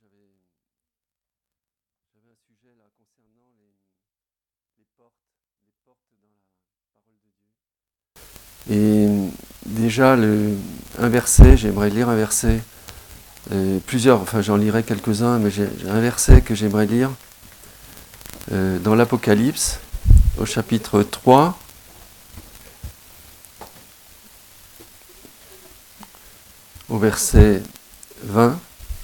j'avais un sujet là concernant les portes dans la parole de Dieu. Et déjà, un verset, j'aimerais lire un verset, plusieurs, enfin j'en lirai quelques-uns, mais j'ai un verset que j'aimerais lire dans l'Apocalypse, au chapitre 3, au verset 20.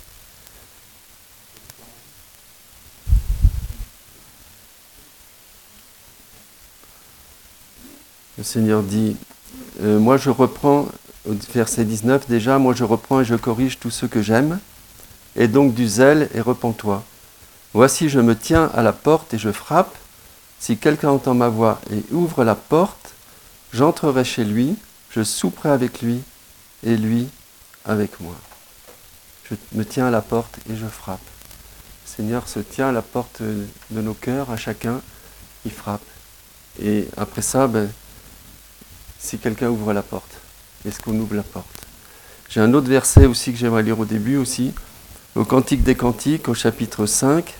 Le Seigneur dit, moi je reprends, au verset 19 déjà, moi je reprends et je corrige tous ceux que j'aime, et donc du zèle et repens-toi. Voici, je me tiens à la porte et je frappe. Si quelqu'un entend ma voix et ouvre la porte, j'entrerai chez lui, je souperai avec lui et lui avec moi. Je me tiens à la porte et je frappe. Le Seigneur se tient à la porte de nos cœurs, à chacun, il frappe. Et après ça, si quelqu'un ouvre la porte, est-ce qu'on ouvre la porte? J'ai un autre verset aussi que j'aimerais lire au début aussi, au Cantique des Cantiques, au chapitre 5.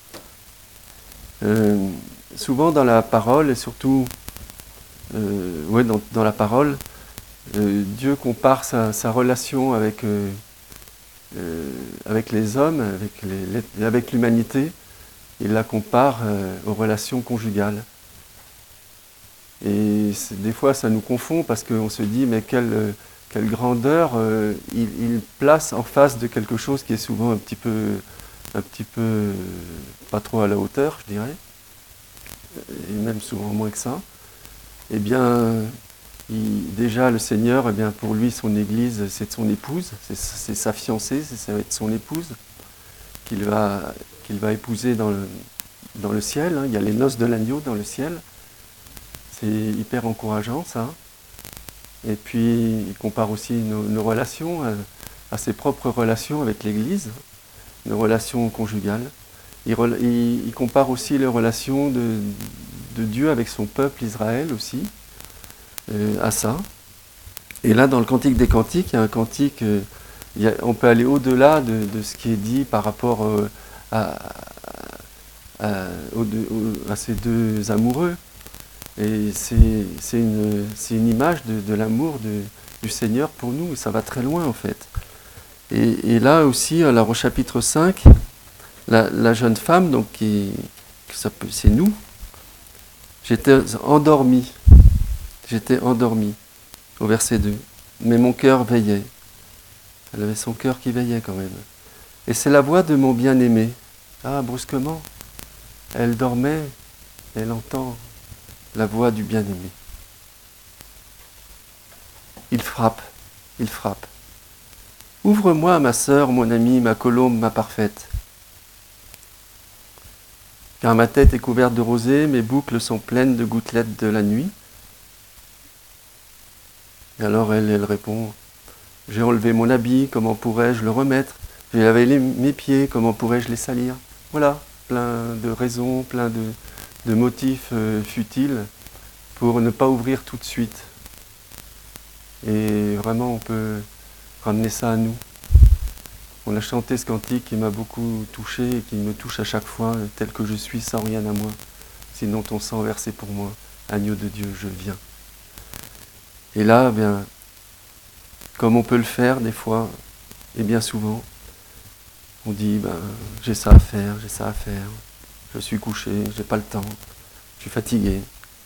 Souvent dans la parole, et surtout dans la parole, Dieu compare sa relation avec les hommes, avec l'humanité, il la compare aux relations conjugales. Et des fois, ça nous confond parce qu'on se dit, mais quelle grandeur il place en face de quelque chose qui est souvent un petit peu pas trop à la hauteur, je dirais, et même souvent moins que ça. Eh bien, déjà le Seigneur, eh bien, pour lui, son Église, c'est son épouse, c'est sa fiancée, ça va être son épouse qu'il va épouser dans le ciel. Il y a les noces de l'agneau dans le ciel. C'est hyper encourageant, ça. Et puis, il compare aussi nos relations à ses propres relations avec l'Église, nos relations conjugales. Il compare aussi les relations de Dieu avec son peuple Israël aussi, à ça. Et là, dans le Cantique des Cantiques, il y a un cantique, on peut aller au-delà de ce qui est dit par rapport à ces deux amoureux. Et c'est une image de l'amour du Seigneur pour nous, et ça va très loin en fait. Et là aussi, alors au chapitre 5, la jeune femme, donc c'est nous, j'étais endormi au verset 2, mais mon cœur veillait. Elle avait son cœur qui veillait quand même. Et c'est la voix de mon bien-aimé. Ah, brusquement, elle dormait, elle entend la voix du bien-aimé. Il frappe. Ouvre-moi, ma sœur, mon amie, ma colombe, ma parfaite. Car ma tête est couverte de rosée, mes boucles sont pleines de gouttelettes de la nuit. Et alors elle répond, j'ai enlevé mon habit, comment pourrais-je le remettre? J'ai lavé mes pieds, comment pourrais-je les salir? Voilà, plein de raisons, plein de motifs futiles pour ne pas ouvrir tout de suite. Et vraiment, on peut ramener ça à nous. On a chanté ce cantique qui m'a beaucoup touché et qui me touche à chaque fois, tel que je suis, sans rien à moi. Sinon ton sang versé pour moi, agneau de Dieu, je viens. Et là, bien, comme on peut le faire des fois, et bien souvent, on dit, j'ai ça à faire, je suis couché, j'ai pas le temps, je suis fatigué.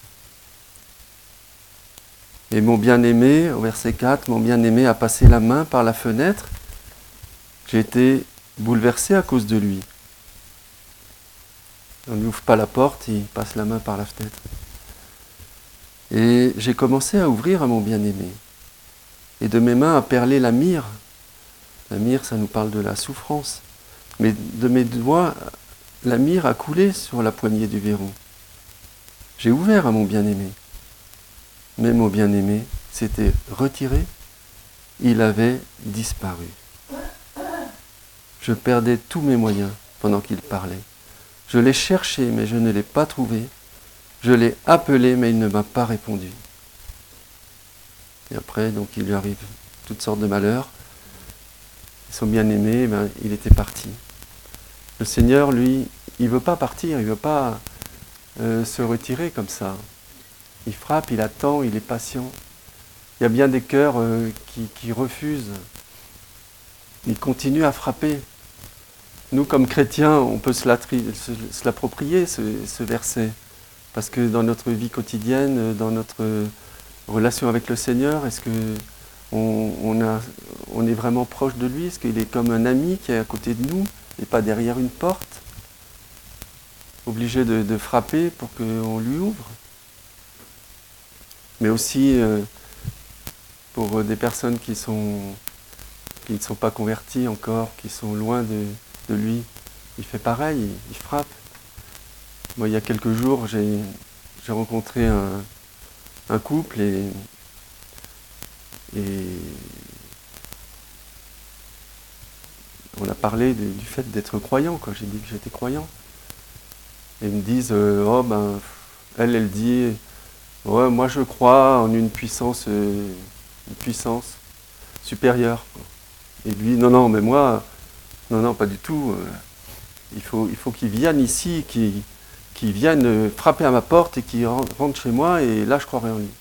Et mon bien-aimé, au verset 4, mon bien-aimé a passé la main par la fenêtre. J'ai été bouleversé à cause de lui. On n'ouvre pas la porte, il passe la main par la fenêtre. Et j'ai commencé à ouvrir à mon bien-aimé. Et de mes mains a perlé la myrrhe. La myrrhe, ça nous parle de la souffrance. Mais de mes doigts, la myrrhe a coulé sur la poignée du verrou. J'ai ouvert à mon bien-aimé. Mais mon bien-aimé s'était retiré. Il avait disparu. Je perdais tous mes moyens pendant qu'il parlait. Je l'ai cherché, mais je ne l'ai pas trouvé. Je l'ai appelé, mais il ne m'a pas répondu. Et après, donc, il lui arrive toutes sortes de malheurs. Son bien-aimé, il était parti. Le Seigneur, lui, il ne veut pas partir, il ne veut pas se retirer comme ça. Il frappe, il attend, il est patient. Il y a bien des cœurs qui refusent. Il continue à frapper. Nous, comme chrétiens, on peut se l'approprier, ce verset. Parce que dans notre vie quotidienne, dans notre relation avec le Seigneur, est-ce qu'on est vraiment proche de lui? Est-ce qu'il est comme un ami qui est à côté de nous et pas derrière une porte, obligé de frapper pour qu'on lui ouvre? Mais aussi pour des personnes qui ne sont pas converties encore, qui sont loin de lui, il fait pareil, il frappe. Moi, il y a quelques jours, j'ai rencontré un couple et on a parlé du fait d'être croyant, quoi. J'ai dit que j'étais croyant. Et ils me disent, oh ben, elle dit, ouais, moi je crois en une puissance supérieure. Et lui, non, mais moi, non, pas du tout. Il faut qu'il vienne ici, qu'il vienne frapper à ma porte et qu'il rentre chez moi, et là je croirai en lui.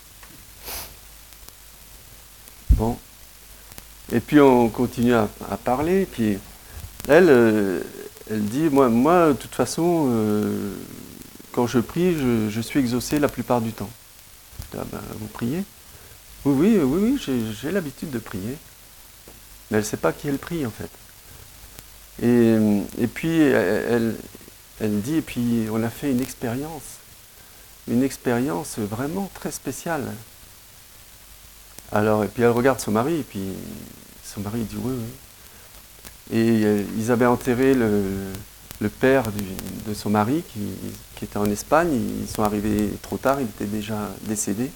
Bon. Et puis on continue à parler, puis elle dit, moi de toute façon, quand je prie, je suis exaucé la plupart du temps. Ah ben, vous priez? Oui, j'ai l'habitude de prier. Mais elle ne sait pas qui elle prie en fait. Et puis elle dit, et puis on a fait une expérience vraiment très spéciale. Alors, et puis elle regarde son mari, et puis son mari dit oui. Et ils avaient enterré le père de son mari qui était en Espagne. Ils sont arrivés trop tard, il était déjà décédé.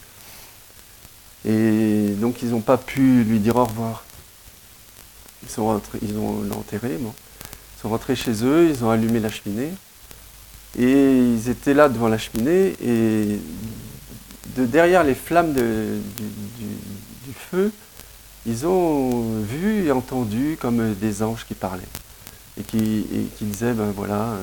Et donc ils n'ont pas pu lui dire au revoir. Ils l'ont enterré, bon. Ils sont rentrés chez eux, ils ont allumé la cheminée. Et ils étaient là devant la cheminée, et derrière les flammes du feu, ils ont vu et entendu comme des anges qui parlaient. Et qui disaient, ben voilà,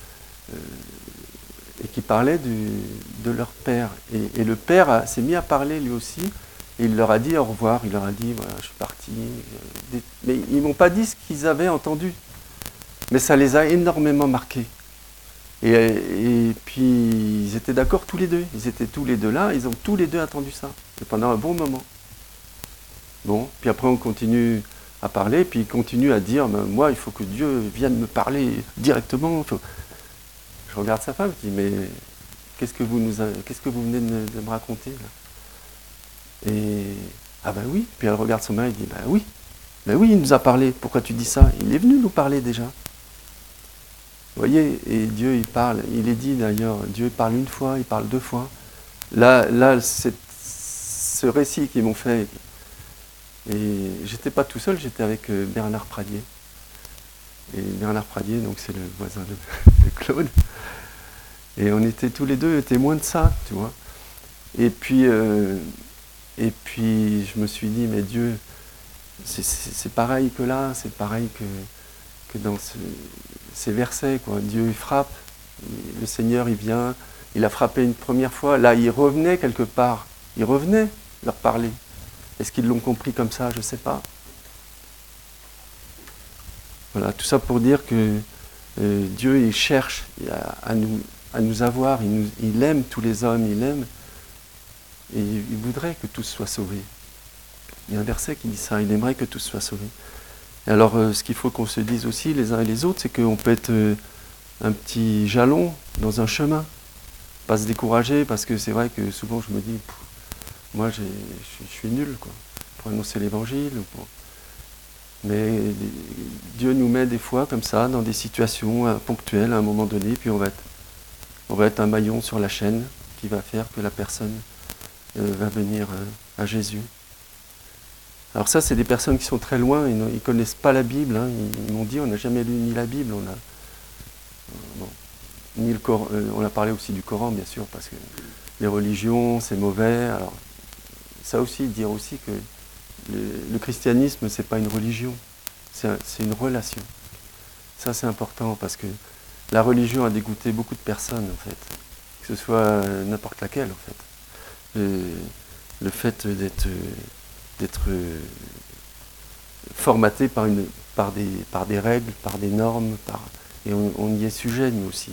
et qui parlaient de leur père. Et le père s'est mis à parler lui aussi, et il leur a dit au revoir, il leur a dit, voilà, je suis parti. Mais ils ne m'ont pas dit ce qu'ils avaient entendu. Mais ça les a énormément marqués. Et puis, ils étaient d'accord tous les deux. Ils étaient tous les deux là, ils ont tous les deux entendu ça. Et pendant un bon moment. Bon, puis après on continue à parler, puis il continue à dire, ben, moi, il faut que Dieu vienne me parler directement. Je regarde sa femme, je dis, mais qu'est-ce que vous venez de me raconter là? Et, ah ben oui, puis elle regarde son mari, elle dit, ben oui, il nous a parlé, pourquoi tu dis ça? Il est venu nous parler déjà. Vous voyez, et Dieu, il parle, il est dit d'ailleurs, Dieu parle une fois, il parle deux fois. Là ce récit qu'ils m'ont fait, et j'étais pas tout seul, j'étais avec Bernard Pradier. Et Bernard Pradier, donc c'est le voisin de Claude. Et on était tous les deux témoins de ça, tu vois. Et puis je me suis dit, mais Dieu, c'est pareil que là, c'est pareil que dans ces versets, quoi. Dieu, il frappe, le Seigneur, il vient, il a frappé une première fois, là, il revenait quelque part, il revenait leur parler. Est-ce qu'ils l'ont compris comme ça? Je ne sais pas. Voilà, tout ça pour dire que Dieu, il cherche à nous avoir, il aime tous les hommes, il aime, et il voudrait que tous soient sauvés. Il y a un verset qui dit ça, il aimerait que tous soient sauvés. Et alors, ce qu'il faut qu'on se dise aussi, les uns et les autres, c'est qu'on peut être un petit jalon dans un chemin. Pas se décourager, parce que c'est vrai que souvent je me dis, moi je suis nul, quoi, pour annoncer l'évangile. Mais Dieu nous met des fois comme ça, dans des situations ponctuelles, à un moment donné, puis on va être un maillon sur la chaîne qui va faire que la personne va venir à Jésus. Alors ça, c'est des personnes qui sont très loin, ils ne connaissent pas la Bible, hein. Ils m'ont dit, on n'a jamais lu ni la Bible, ni le Coran, on a parlé aussi du Coran, bien sûr, parce que les religions, c'est mauvais. Alors, ça aussi, dire aussi que le christianisme, c'est pas une religion, c'est une relation. Ça, c'est important parce que la religion a dégoûté beaucoup de personnes, en fait. Que ce soit n'importe laquelle, en fait. Le fait d'être formaté par des règles, par des normes, et on y est sujet, nous aussi.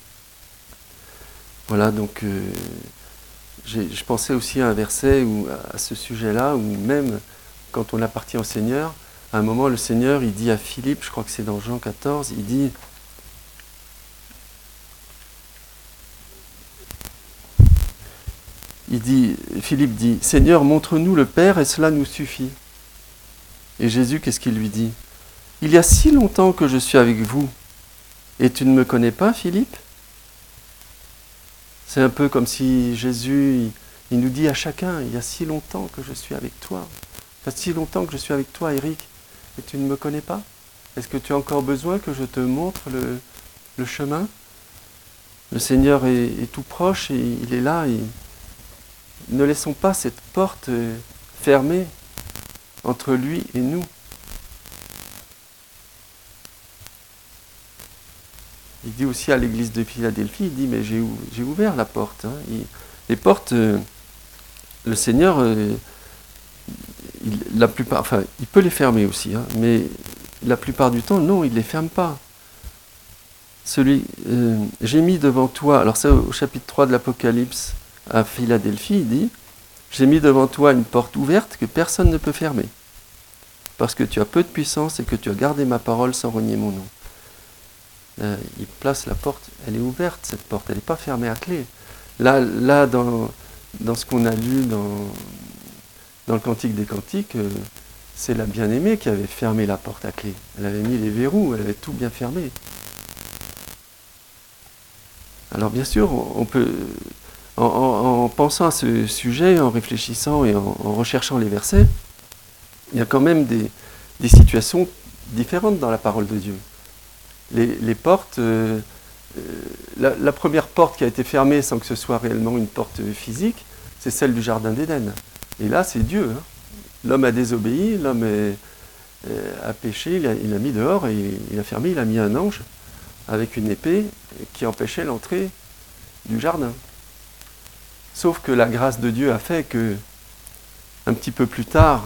Voilà, donc je pensais aussi à un verset à ce sujet-là, où même quand on appartient au Seigneur, à un moment, le Seigneur, il dit à Philippe, je crois que c'est dans Jean 14, il dit Philippe dit, Seigneur, montre-nous le Père et cela nous suffit. Et Jésus, qu'est-ce qu'il lui dit? Il y a si longtemps que je suis avec vous, et tu ne me connais pas, Philippe? C'est un peu comme si Jésus, il nous dit à chacun, il y a si longtemps que je suis avec toi. Il y a si longtemps que je suis avec toi, Eric, et tu ne me connais pas? Est-ce que tu as encore besoin que je te montre le chemin? Le Seigneur est tout proche et il est là. Ne laissons pas cette porte fermée entre lui et nous. Il dit aussi à l'église de Philadelphie, il dit, mais j'ai ouvert la porte. Hein. Les portes, le Seigneur, la plupart, enfin, il peut les fermer aussi, hein, mais la plupart du temps, non, il ne les ferme pas. J'ai mis devant toi, alors c'est au chapitre 3 de l'Apocalypse à Philadelphie, il dit, j'ai mis devant toi une porte ouverte que personne ne peut fermer, parce que tu as peu de puissance et que tu as gardé ma parole sans renier mon nom. Il place la porte, elle est ouverte cette porte, elle n'est pas fermée à clé. Là dans ce qu'on a lu dans le Cantique des Cantiques, c'est la bien-aimée qui avait fermé la porte à clé. Elle avait mis les verrous, elle avait tout bien fermé. Alors bien sûr, on peut, en pensant à ce sujet, en réfléchissant et en recherchant les versets, il y a quand même des situations différentes dans la parole de Dieu. Les portes, la première porte qui a été fermée sans que ce soit réellement une porte physique, c'est celle du Jardin d'Éden. Et là, c'est Dieu. Hein. L'homme a désobéi, l'homme a péché, il a mis dehors, et il a fermé, il a mis un ange avec une épée qui empêchait l'entrée du jardin. Sauf que la grâce de Dieu a fait que, un petit peu plus tard,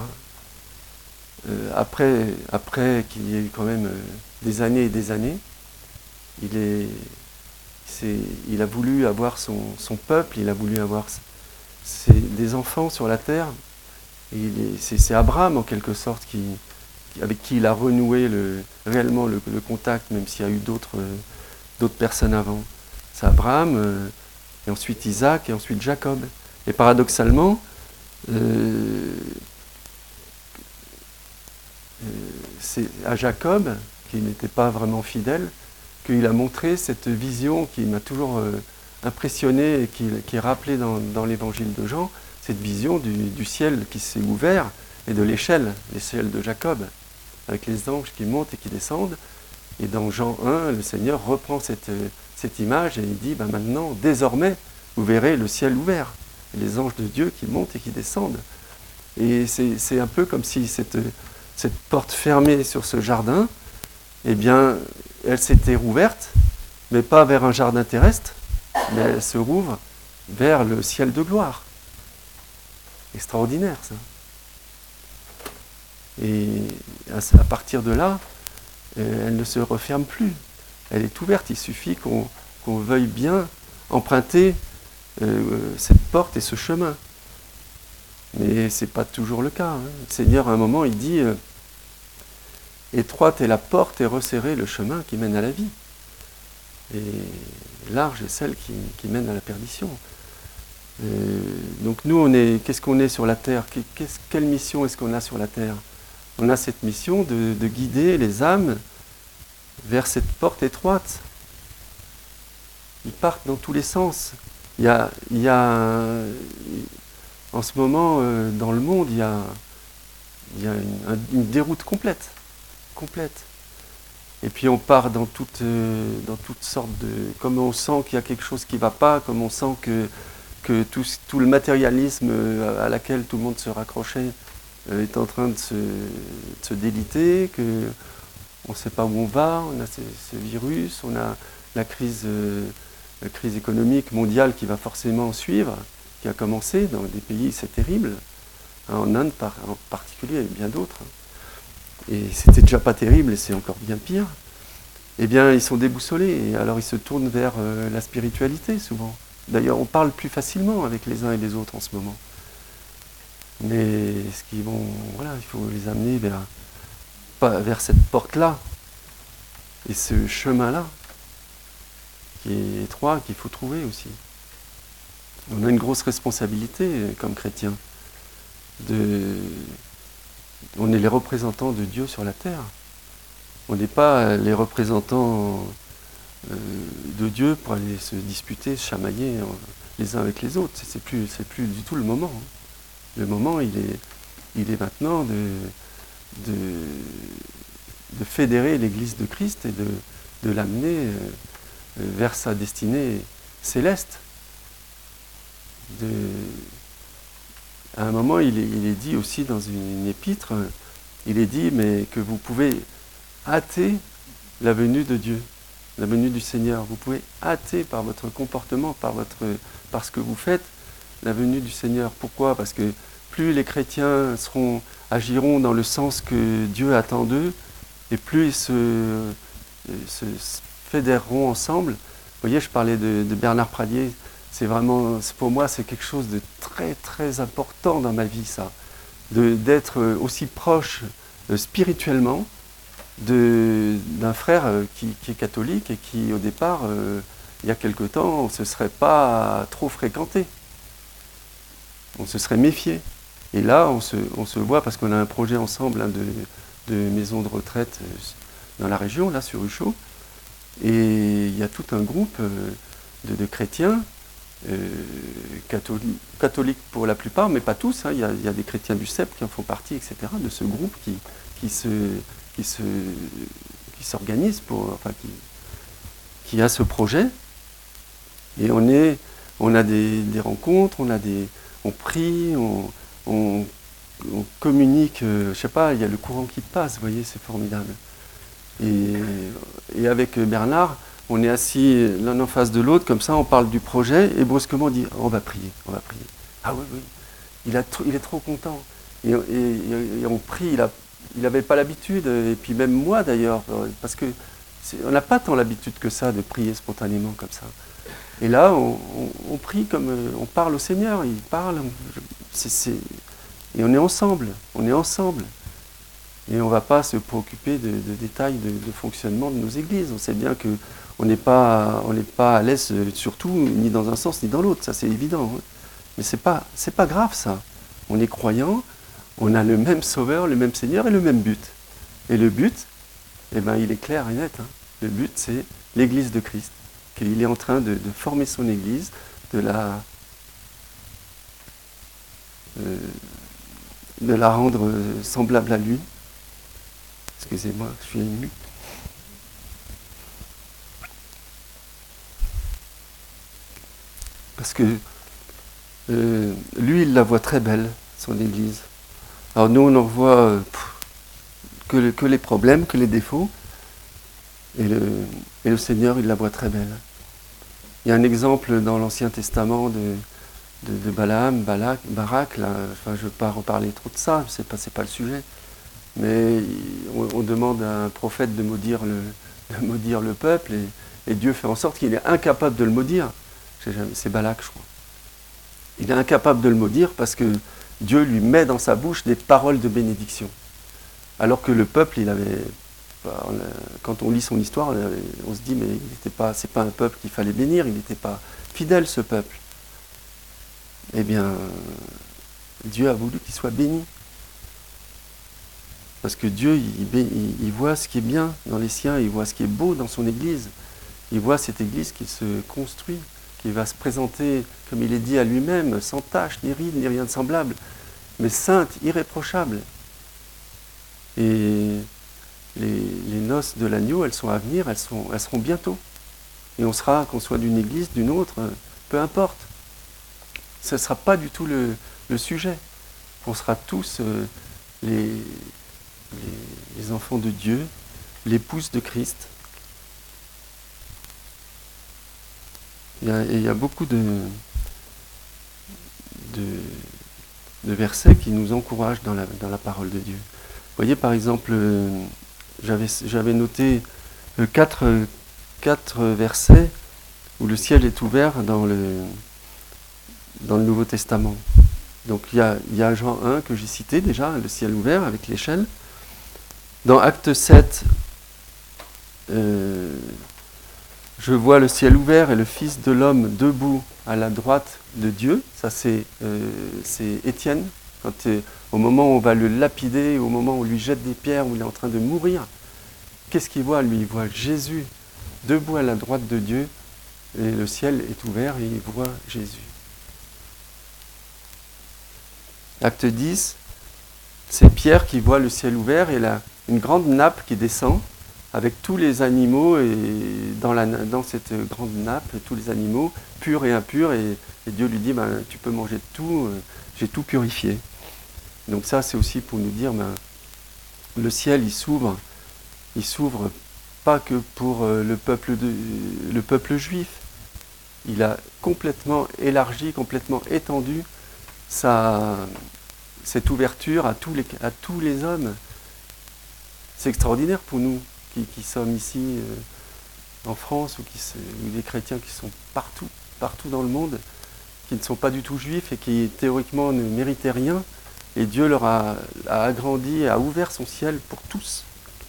après qu'il y ait eu quand même des années et des années, il a voulu avoir son peuple, il a voulu avoir des enfants sur la terre. C'est Abraham en quelque sorte avec qui il a renoué réellement le contact, même s'il y a eu d'autres personnes avant. C'est Abraham, et ensuite Isaac, et ensuite Jacob. Et paradoxalement, c'est à Jacob, qui n'était pas vraiment fidèle, qu'il a montré cette vision qui m'a toujours impressionné et qui est rappelée dans l'évangile de Jean, cette vision du ciel qui s'est ouvert et de l'échelle de Jacob, avec les anges qui montent et qui descendent. Et dans Jean 1, le Seigneur reprend cette image et il dit, maintenant, désormais, vous verrez le ciel ouvert, et les anges de Dieu qui montent et qui descendent. Et c'est un peu comme si cette porte fermée sur ce jardin, eh bien, elle s'était rouverte, mais pas vers un jardin terrestre, mais elle se rouvre vers le ciel de gloire. Extraordinaire, ça. Et à partir de là, elle ne se referme plus. Elle est ouverte, il suffit qu'on veuille bien emprunter cette porte et ce chemin. Mais ce n'est pas toujours le cas. Hein. Le Seigneur, à un moment, il dit étroite est la porte et resserré le chemin qui mène à la vie. Et large est celle qui mène à la perdition. Donc nous, qu'est-ce qu'on est sur la terre? Quelle mission est-ce qu'on a sur la terre? On a cette mission de guider les âmes vers cette porte étroite. Ils partent dans tous les sens. Il y a en ce moment, dans le monde, il y a une déroute complète. Et puis on part dans toutes sortes de... Comme on sent qu'il y a quelque chose qui ne va pas, comme on sent que tout le matérialisme à laquelle tout le monde se raccrochait est en train de se déliter, on ne sait pas où on va, on a ce virus, on a la crise économique mondiale qui va forcément suivre, qui a commencé dans des pays, c'est terrible, en Inde en particulier, et bien d'autres. Et c'était déjà pas terrible, et c'est encore bien pire. Eh bien, ils sont déboussolés, et alors ils se tournent vers la spiritualité, souvent. D'ailleurs, on parle plus facilement avec les uns et les autres en ce moment. Mais voilà, il faut les amener vers cette porte-là, et ce chemin-là, qui est étroit, qu'il faut trouver aussi. On a une grosse responsabilité comme chrétiens. On est les représentants de Dieu sur la terre. On n'est pas les représentants de Dieu pour aller se disputer, se chamailler les uns avec les autres. C'est plus du tout le moment. Le moment, il est maintenant de fédérer l'Église de Christ et de l'amener vers sa destinée céleste. À un moment, il est dit aussi dans une épître, il est dit, mais que vous pouvez hâter la venue de Dieu, la venue du Seigneur. Vous pouvez hâter par votre comportement, par ce que vous faites, la venue du Seigneur. Pourquoi ? Parce que plus les chrétiens agiront dans le sens que Dieu attend d'eux, et plus ils se fédéreront ensemble. Vous voyez, je parlais de Bernard Pradier. Pour moi, c'est quelque chose de très très important dans ma vie, ça. D'être aussi proche spirituellement d'un frère qui est catholique et qui, au départ, il y a quelque temps, on ne se serait pas trop fréquenté. On se serait méfié. Et là, on se voit parce qu'on a un projet ensemble de maison de retraite dans la région, là, sur Ruchot. Et il y a tout un groupe de chrétiens, catholiques pour la plupart, mais pas tous. Il y a des chrétiens du CEP qui en font partie, etc., de ce groupe qui s'organise qui a ce projet. Et on a des rencontres, on prie, on communique, je sais pas, il y a le courant qui passe, vous voyez, c'est formidable. Et avec Bernard, on est assis l'un en face de l'autre, comme ça, on parle du projet, et brusquement on dit, on va prier. Ah oui, il est trop content. Et on prie, il n'avait pas l'habitude, et puis même moi d'ailleurs, parce que on n'a pas tant l'habitude que ça de prier spontanément comme ça. Et là, on prie comme on parle au Seigneur, il parle, et on est ensemble. Et on ne va pas se préoccuper de détails de fonctionnement de nos églises. On sait bien qu'on n'est pas à l'aise surtout, ni dans un sens ni dans l'autre, ça c'est évident. Hein. Mais c'est pas grave ça. On est croyants, on a le même Sauveur, le même Seigneur et le même but. Et le but, il est clair et net. Hein. Le but, c'est l'Église de Christ. Qu'il est en train de former son Église, de la rendre semblable à lui. Excusez-moi, je suis ému. Parce que lui, il la voit très belle, son Église. Alors nous, on en voit que les problèmes, que les défauts. Et le Seigneur, il la voit très belle. Il y a un exemple dans l'Ancien Testament de Balaam, Barak, là, je ne veux pas reparler trop de ça, c'est pas le sujet. Mais on demande à un prophète de maudire le peuple, et Dieu fait en sorte qu'il est incapable de le maudire. C'est Balak, je crois. Il est incapable de le maudire parce que Dieu lui met dans sa bouche des paroles de bénédiction. Alors que le peuple, quand on lit son histoire, on se dit, mais c'est pas un peuple qu'il fallait bénir, il n'était pas fidèle, ce peuple. Eh bien, Dieu a voulu qu'il soit béni. Parce que Dieu, il voit ce qui est bien dans les siens, il voit ce qui est beau dans son Église. Il voit cette Église qui se construit, qui va se présenter, comme il est dit à lui-même, sans tache, ni ride, ni rien de semblable, mais sainte, irréprochable. Et les noces de l'agneau, elles sont à venir, elles seront bientôt. Et qu'on soit d'une Église, d'une autre, peu importe. Ce ne sera pas du tout le sujet. On sera tous les enfants de Dieu, l'épouse de Christ. Il y a beaucoup de versets qui nous encouragent dans la parole de Dieu. Vous voyez, par exemple, j'avais noté quatre versets où le ciel est ouvert dans le Nouveau Testament. Donc il y a Jean 1 que j'ai cité déjà, le ciel ouvert avec l'échelle. Dans Acte 7, je vois le ciel ouvert et le Fils de l'homme debout à la droite de Dieu. Ça c'est Étienne, au moment où on va le lapider, au moment où on lui jette des pierres, où il est en train de mourir. Qu'est-ce qu'il voit lui? Il voit Jésus debout à la droite de Dieu, et le ciel est ouvert et il voit Jésus. Acte 10, c'est Pierre qui voit le ciel ouvert et une grande nappe qui descend avec tous les animaux, et dans cette grande nappe, tous les animaux, purs et impurs, et Dieu lui dit, tu peux manger de tout, j'ai tout purifié. Donc ça, c'est aussi pour nous dire, le ciel, il s'ouvre pas que pour le peuple juif. Il a complètement élargi, complètement étendu cette ouverture à tous les hommes. C'est extraordinaire pour nous qui sommes ici en France, ou des chrétiens qui sont partout dans le monde, qui ne sont pas du tout juifs et qui théoriquement ne méritaient rien. Et Dieu leur a agrandi, a ouvert son ciel pour tous.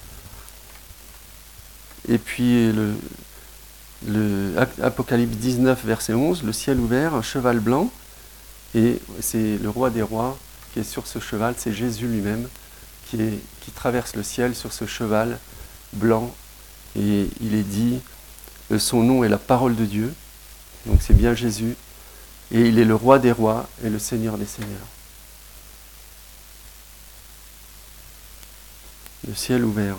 Et puis le Apocalypse 19, verset 11, le ciel ouvert, un cheval blanc, et c'est le roi des rois qui est sur ce cheval, c'est Jésus lui-même qui traverse le ciel sur ce cheval blanc, et il est dit, son nom est la parole de Dieu, donc c'est bien Jésus, et il est le roi des rois et le Seigneur des seigneurs. Le ciel ouvert.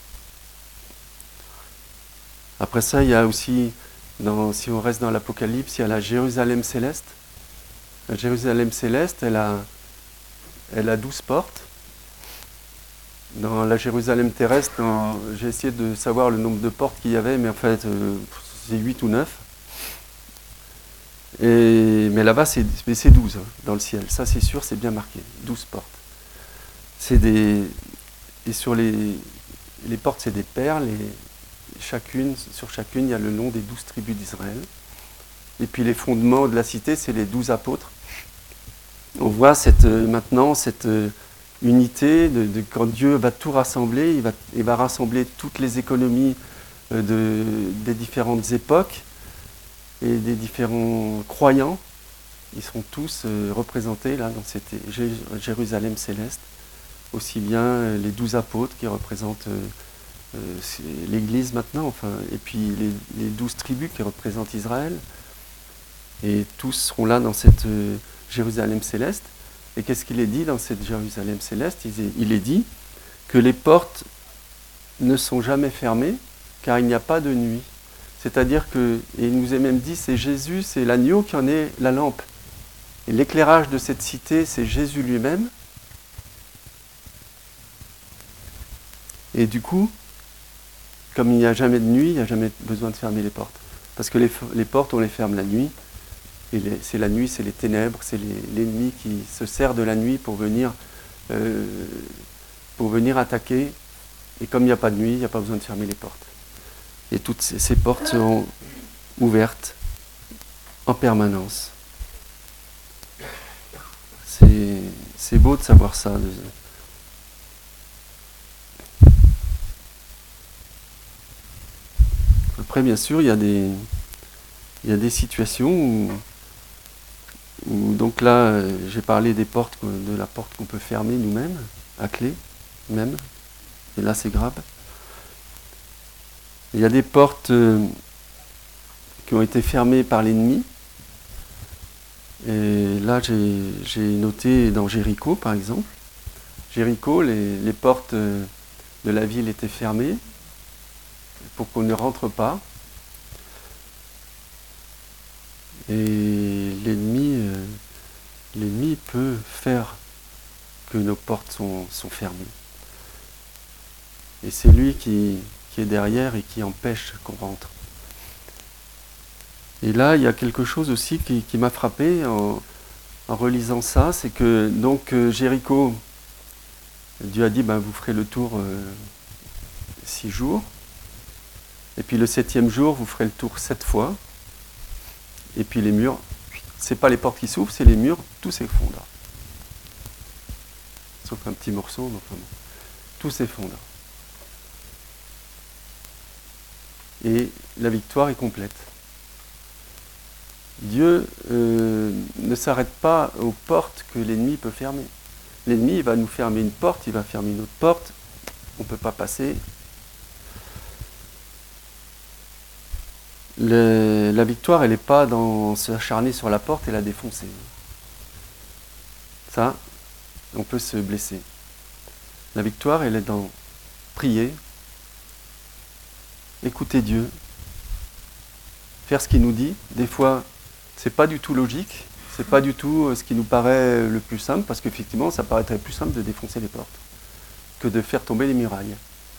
Après ça, il y a aussi, si on reste dans l'Apocalypse, il y a la Jérusalem céleste. La Jérusalem céleste, elle a 12 portes. Dans la Jérusalem terrestre, j'ai essayé de savoir le nombre de portes qu'il y avait, mais en fait, c'est 8 ou 9. Mais là-bas, c'est 12 dans le ciel. Ça, c'est sûr, c'est bien marqué. 12 portes. Et sur les portes, c'est des perles, et sur chacune, il y a le nom des 12 tribus d'Israël. Et puis les fondements de la cité, c'est les 12 apôtres. On voit maintenant cette unité quand Dieu va tout rassembler, il va rassembler toutes les économies des différentes époques et des différents croyants. Ils sont tous représentés là dans cette Jérusalem céleste. Aussi bien les 12 apôtres qui représentent l'Église maintenant, et puis les 12 tribus qui représentent Israël. Et tous seront là dans cette Jérusalem céleste. Et qu'est-ce qu'il est dit dans cette Jérusalem céleste? Il est dit que les portes ne sont jamais fermées, car il n'y a pas de nuit. C'est-à-dire et il nous est même dit, c'est Jésus, c'est l'agneau qui en est la lampe. Et l'éclairage de cette cité, c'est Jésus lui-même. Et du coup, comme il n'y a jamais de nuit, il n'y a jamais besoin de fermer les portes. Parce que les portes, on les ferme la nuit. Et c'est la nuit, c'est les ténèbres, c'est l'ennemi qui se sert de la nuit pour venir attaquer. Et comme il n'y a pas de nuit, il n'y a pas besoin de fermer les portes. Et toutes ces portes seront ouvertes en permanence. C'est beau de savoir ça. Après, bien sûr, il y a des situations où donc là, j'ai parlé de la porte qu'on peut fermer nous-mêmes, à clé, même. Et là, c'est grave. Il y a des portes qui ont été fermées par l'ennemi. Et là, j'ai noté dans Jéricho, par exemple. Jéricho, les portes de la ville étaient fermées pour qu'on ne rentre pas. Et l'ennemi peut faire que nos portes sont fermées. Et c'est lui qui est derrière et qui empêche qu'on rentre. Et là, il y a quelque chose aussi qui m'a frappé en relisant ça, c'est que donc Jéricho, Dieu a dit, vous ferez le tour 6 jours, et puis le 7e jour, vous ferez le tour 7 fois, et puis les murs, c'est pas les portes qui s'ouvrent, c'est les murs, tout s'effondre. Sauf un petit morceau, mais enfin, tout s'effondre. Et la victoire est complète. Dieu ne s'arrête pas aux portes que l'ennemi peut fermer. L'ennemi, il va nous fermer une porte, il va fermer une autre porte, on ne peut pas passer. La victoire, elle n'est pas dans s'acharner sur la porte et la défoncer. Ça, on peut se blesser. La victoire, elle est dans prier, écouter Dieu, faire ce qu'il nous dit. Des fois, c'est pas du tout logique, c'est pas du tout ce qui nous paraît le plus simple, parce qu'effectivement, ça paraîtrait plus simple de défoncer les portes que de faire tomber les murailles.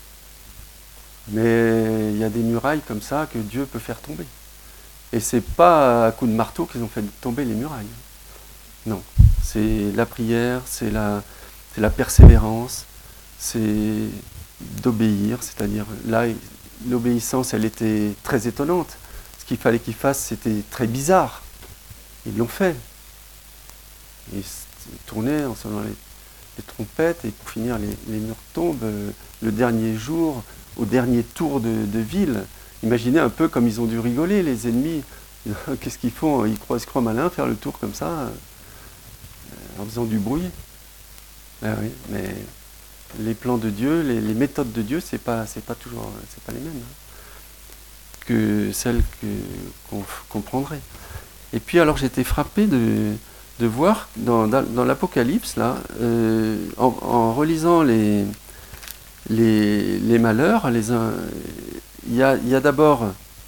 Mais il y a des murailles comme ça que Dieu peut faire tomber. Et c'est pas à coup de marteau qu'ils ont fait tomber les murailles. Non, c'est la prière, c'est la persévérance, c'est d'obéir, c'est-à-dire là, l'obéissance, elle était très étonnante. Ce qu'il fallait qu'ils fassent, c'était très bizarre. Ils l'ont fait. Ils tournaient en sonnant les trompettes, et pour finir, les murs tombent le dernier jour, au dernier tour de ville. Imaginez un peu comme ils ont dû rigoler, les ennemis. Qu'est-ce qu'ils font? Ils se croient malins, faire le tour comme ça, en faisant du bruit. Ah oui, mais les plans de Dieu, les méthodes de Dieu, c'est pas toujours, c'est pas les mêmes que celles qu'on prendrait. Et puis alors j'étais frappé de voir dans l'Apocalypse, là, en relisant les malheurs, il y a d'abord,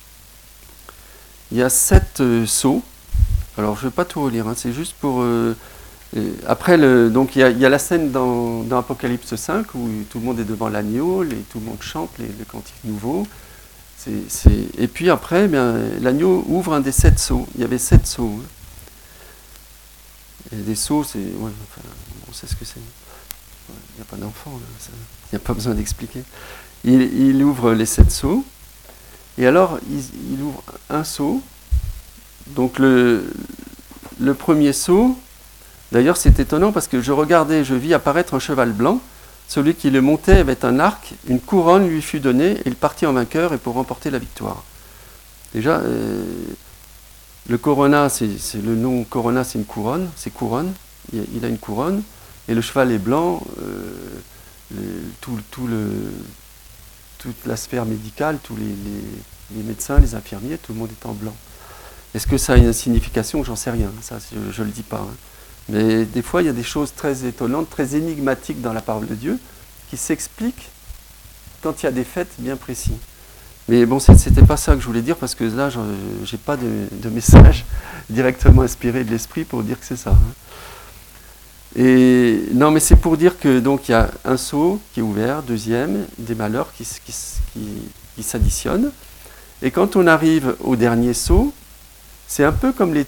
il y a 7 sceaux. Alors je ne vais pas tout relire, c'est juste pour... après, donc il y a la scène dans Apocalypse 5 où tout le monde est devant l'agneau, tout le monde chante les cantiques nouveaux. Et puis après, l'agneau ouvre un des 7 sceaux. Il y avait 7 sceaux. Hein. Et des sceaux, c'est... Ouais, enfin, on sait ce que c'est. Il n'y a pas d'enfant, il n'y a pas besoin d'expliquer. Il ouvre les 7 sceaux. Et alors, il ouvre un sceau. Donc le premier sceau, d'ailleurs c'est étonnant parce que je vis apparaître un cheval blanc. Celui qui le montait avait un arc, une couronne lui fut donnée, et il partit en vainqueur et pour remporter la victoire. Déjà, le corona, le nom corona, c'est une couronne, c'est couronne, il a une couronne, et le cheval est blanc, toute la sphère médicale, tous les médecins, les infirmiers, tout le monde est en blanc. Est-ce que ça a une signification? J'en sais rien, ça je ne le dis pas. Hein. Mais des fois, il y a des choses très étonnantes, très énigmatiques dans la parole de Dieu, qui s'expliquent quand il y a des faits bien précis. Mais bon, c'était pas ça que je voulais dire, parce que là, j'ai pas de message directement inspiré de l'esprit pour dire que c'est ça. Hein. Et non, mais c'est pour dire que donc il y a un sceau qui est ouvert, deuxième, des malheurs qui s'additionnent. Et quand on arrive au dernier sceau, c'est un peu comme les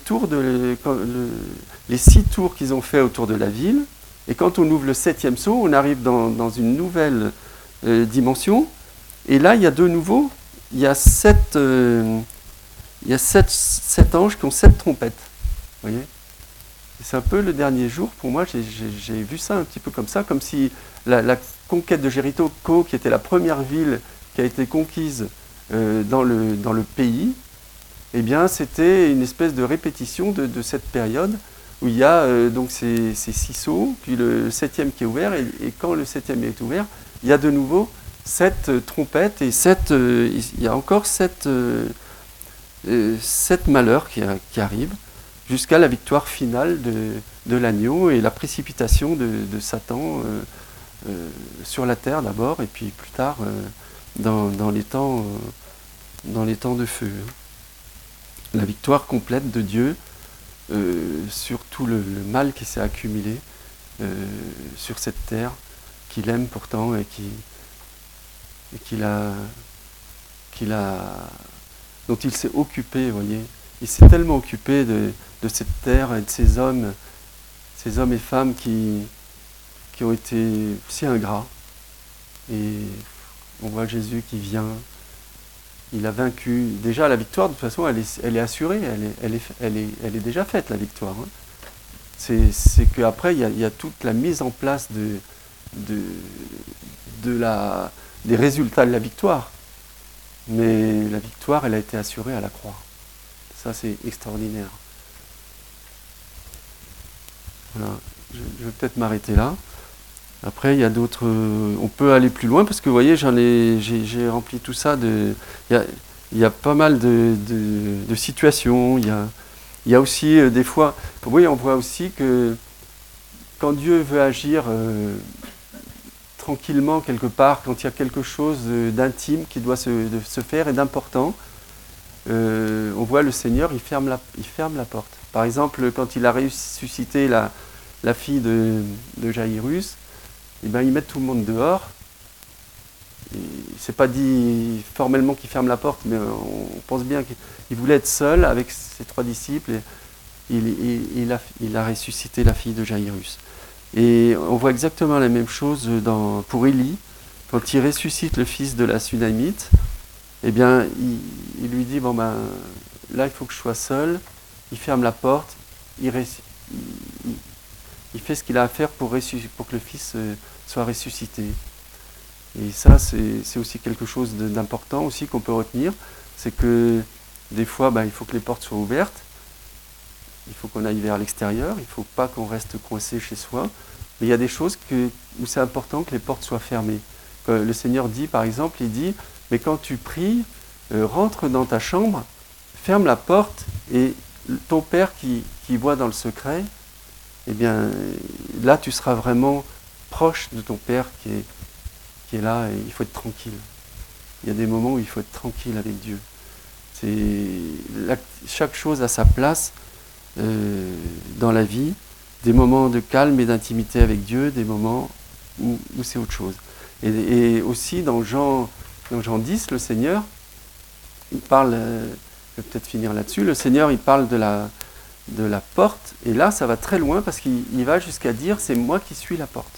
6 tours qu'ils ont fait autour de la ville. Et quand on ouvre le 7e sceau, on arrive dans une nouvelle dimension. Et là, il y a de nouveau, il y a 7 anges qui ont 7 trompettes. Vous voyez ? C'est un peu le dernier jour. Pour moi, j'ai vu ça un petit peu comme ça, comme si la conquête de Jéricho, qui était la première ville qui a été conquise dans le pays, eh bien, c'était une espèce de répétition de cette période où il y a donc ces 6 sceaux, puis le 7e qui est ouvert, et quand le 7e est ouvert, il y a de nouveau 7 trompettes, et il y a encore 7 malheurs qui arrivent, jusqu'à la victoire finale de l'agneau et la précipitation de Satan sur la terre d'abord, et puis plus tard dans les temps de feu. La victoire complète de Dieu sur tout le mal qui s'est accumulé sur cette terre qu'il aime pourtant et et dont il s'est occupé, vous voyez. Il s'est tellement occupé de cette terre et de ces hommes et femmes qui ont été si ingrats. Et on voit Jésus qui vient, il a vaincu. Déjà, la victoire, de toute façon, elle est assurée, elle est déjà faite, la victoire. Hein. C'est qu'après, il y a toute la mise en place des résultats de la victoire. Mais la victoire, elle a été assurée à la croix. Ça, c'est extraordinaire. Voilà. Je vais peut-être m'arrêter là. Après, il y a d'autres... on peut aller plus loin, parce que vous voyez, j'ai rempli tout ça. Il y a pas mal de situations. Il y a aussi, des fois... Oui, on voit aussi que quand Dieu veut agir tranquillement quelque part, quand il y a quelque chose d'intime qui doit se faire et d'important, on voit le Seigneur, il ferme la porte. Par exemple, quand il a ressuscité la fille de Jairus, eh ben, ils mettent tout le monde dehors. C'est pas dit formellement qu'il ferme la porte, mais on pense bien qu'il voulait être seul avec ses 3 disciples. Et il a ressuscité la fille de Jairus. Et on voit exactement la même chose pour Élie. Quand il ressuscite le fils de la Sunamite, eh bien, il lui dit, bon ben, là, il faut que je sois seul. Il ferme la porte. Il fait ce qu'il a à faire pour que le fils soit ressuscité. Et ça, c'est aussi quelque chose d'important aussi qu'on peut retenir. C'est que des fois, ben, il faut que les portes soient ouvertes. Il faut qu'on aille vers l'extérieur. Il ne faut pas qu'on reste coincé chez soi. Mais il y a des choses où c'est important que les portes soient fermées. Le Seigneur dit, par exemple, il dit, mais quand tu pries, rentre dans ta chambre, ferme la porte, et ton Père qui voit dans le secret, eh bien, là, tu seras vraiment proche de ton Père qui est là, et il faut être tranquille. Il y a des moments où il faut être tranquille avec Dieu. Chaque chose a sa place dans la vie, des moments de calme et d'intimité avec Dieu, des moments où c'est autre chose. Et aussi dans Jean 10, le Seigneur, il parle, je vais peut-être finir là-dessus, le Seigneur il parle de la porte, et là ça va très loin parce qu'il va jusqu'à dire c'est moi qui suis la porte.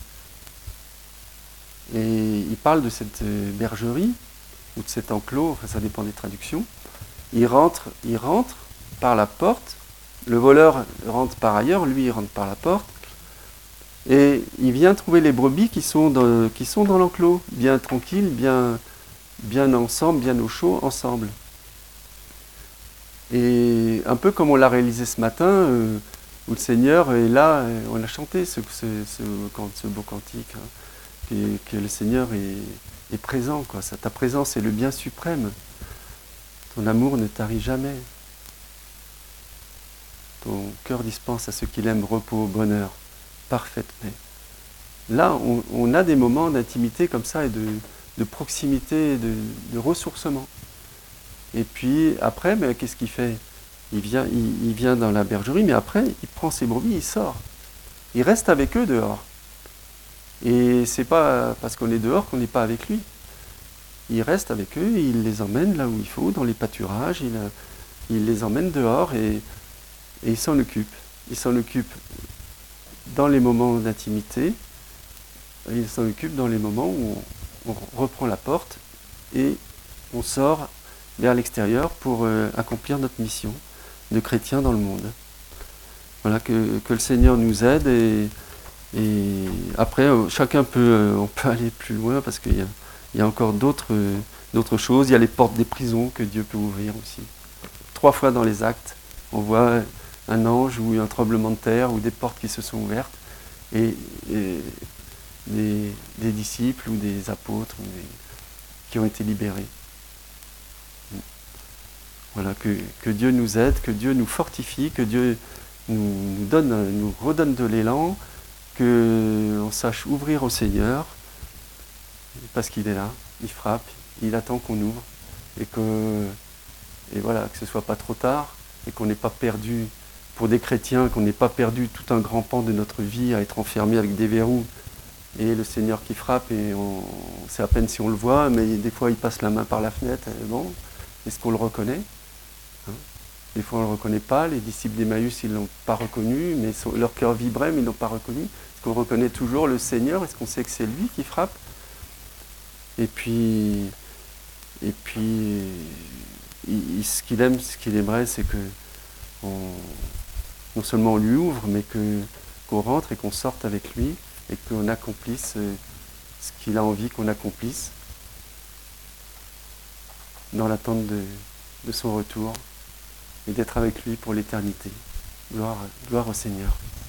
Et il parle de cette bergerie, ou de cet enclos, enfin ça dépend des traductions. Il rentre par la porte, le voleur rentre par ailleurs, lui il rentre par la porte, et il vient trouver les brebis qui sont dans l'enclos, bien tranquilles, bien ensemble, bien au chaud, ensemble. Et un peu comme on l'a réalisé ce matin, où le Seigneur est là, on a chanté ce beau cantique, hein, que le Seigneur est présent, quoi. Ta présence est le bien suprême. Ton amour ne tarit jamais. Ton cœur dispense à ceux qui l'aiment repos, bonheur, parfaite paix. Là, on a des moments d'intimité comme ça, et de proximité, de ressourcement. Et puis après, ben, qu'est-ce qu'il fait ? Il vient dans la bergerie, mais après, il prend ses brebis, il sort. Il reste avec eux dehors. Et c'est pas parce qu'on est dehors qu'on n'est pas avec lui. Il reste avec eux, et il les emmène là où il faut, dans les pâturages, il les emmène dehors, et il s'en occupe. Il s'en occupe dans les moments d'intimité, et il s'en occupe dans les moments où on reprend la porte et on sort vers l'extérieur pour accomplir notre mission de chrétien dans le monde. Voilà, que le Seigneur nous aide, et après chacun on peut aller plus loin, parce qu'il y a encore d'autres choses. Il y a les portes des prisons que Dieu peut ouvrir aussi. 3 fois dans les Actes, on voit un ange ou un tremblement de terre ou des portes qui se sont ouvertes, et des disciples ou des apôtres qui ont été libérés. Voilà, que Dieu nous aide, que Dieu nous fortifie, que Dieu nous redonne de l'élan, qu'on sache ouvrir au Seigneur, parce qu'il est là, il frappe, il attend qu'on ouvre, et voilà, que ce ne soit pas trop tard, et qu'on n'ait pas perdu, pour des chrétiens, qu'on n'ait pas perdu tout un grand pan de notre vie à être enfermé avec des verrous Et le Seigneur qui frappe, et c'est à peine si on le voit, mais des fois il passe la main par la fenêtre. Et bon, est-ce qu'on le reconnaît, hein? Des fois on ne le reconnaît pas. Les disciples d'Emmaüs, ils ne l'ont pas reconnu, mais leur cœur vibrait, mais ils ne l'ont pas reconnu. Est-ce qu'on reconnaît toujours le Seigneur? Est-ce qu'on sait que c'est lui qui frappe? Et puis, ce qu'il aime, ce qu'il aimerait, c'est que non seulement on lui ouvre, mais qu'on rentre et qu'on sorte avec lui et qu'on accomplisse ce qu'il a envie qu'on accomplisse dans l'attente de son retour et d'être avec lui pour l'éternité. Gloire au Seigneur.